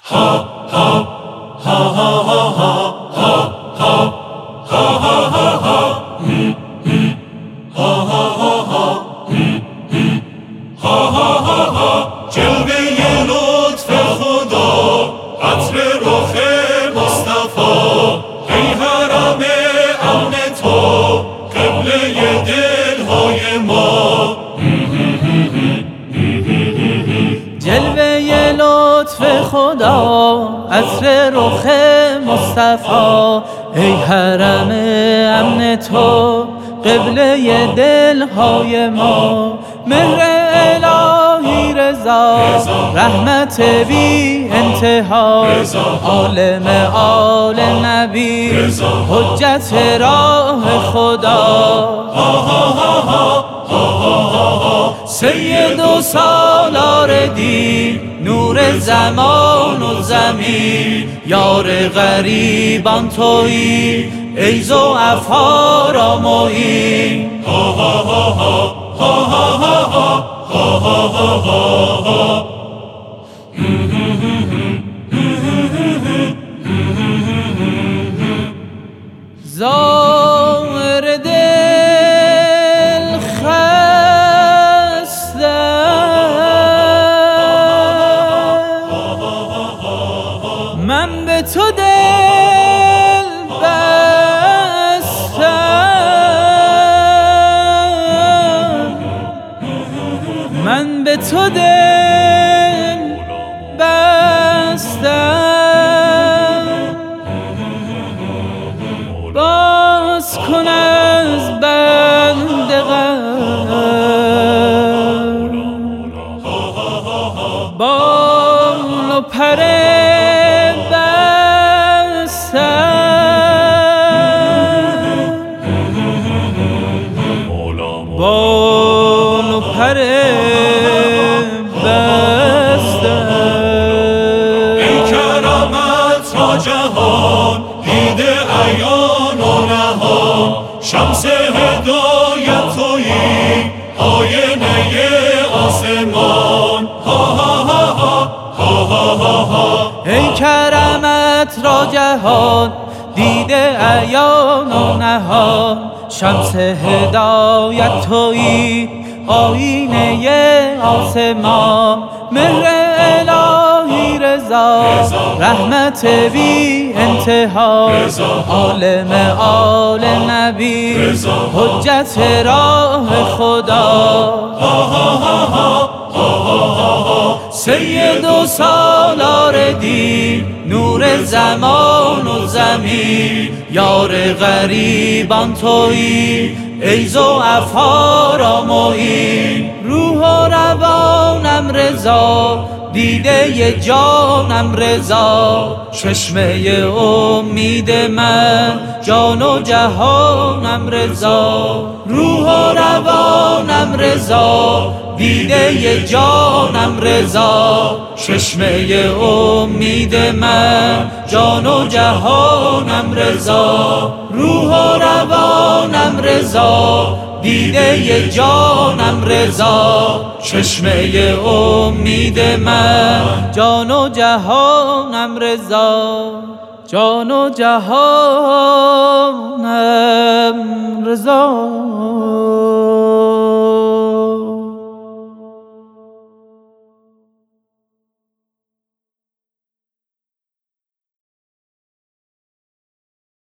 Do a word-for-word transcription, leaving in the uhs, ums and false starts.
جلوه لطف خدا عطر رخ مصطفی، ای حرم امن تو قبله دلهای ما. جلوه لطف خدا عطر رخ مصطفی، ای حرم امن تو قبله دلهای ما. مهر الهی رضا رحمت بی انتها، عالم آل نبی حجت راه خدا. سید و سالار دین نور زمان و زمین، یار غریبان تویی ای ضعفا را معین. ظاهر دل خسته من به تو دل بستم، من به تو دل بستم. باز کن از بنده غم، بال و پر بستم، بال و پر بستم. ای کرامت را جهان دیده عیان و نهان، شمس هدایت تویی آینه آسمان. ای کرمت را جهان دیده عیان و نهان، شمس هدایت تویی آینه آسمان. مهر الهی رضا رحمت بی انتها، عالم آل نبی حجت راه خدا. سید و سالار دین نور زمان و زمین، یار غریبان تویی ای ضعفا را معین. روح و روانم رضا دیده جانم رضا، چشمه امید من جان و جهانم رضا. روح و روانم رضا دیده جانم رضا، چشمه امید من جان و جهانم رضا. روح و روانم رضا دیده جانم رضا، چشمه امید من جان و جهانم رضا، جان و جهانم رضا.